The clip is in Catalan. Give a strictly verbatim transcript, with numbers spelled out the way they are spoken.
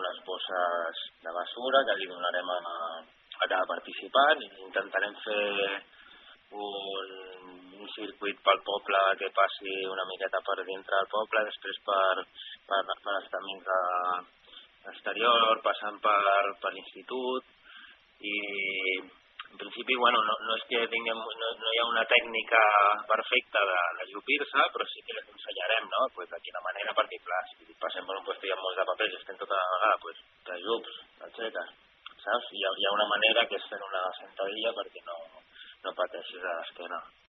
unes bosses de basura que li donarem a, a cada participant i intentarem fer un, un circuit pel poble que passi una miqueta per dintre del poble, després per, per, per estaments de, exterior, passant per, per l'institut i en principi, bueno, no, no és que tinguem, no, no hi ha una tècnica perfecta de, de llupir-se, però sí que l'aconsellarem, no? Pues de quina manera, perquè clar, si passem per un lloc que hi ha molts de papers i estem tota la vegada, pues, de llups, etcètera. Saps? Hi ha, hi ha una manera que és fer una sentadilla perquè no, no pateixis a l'esquena.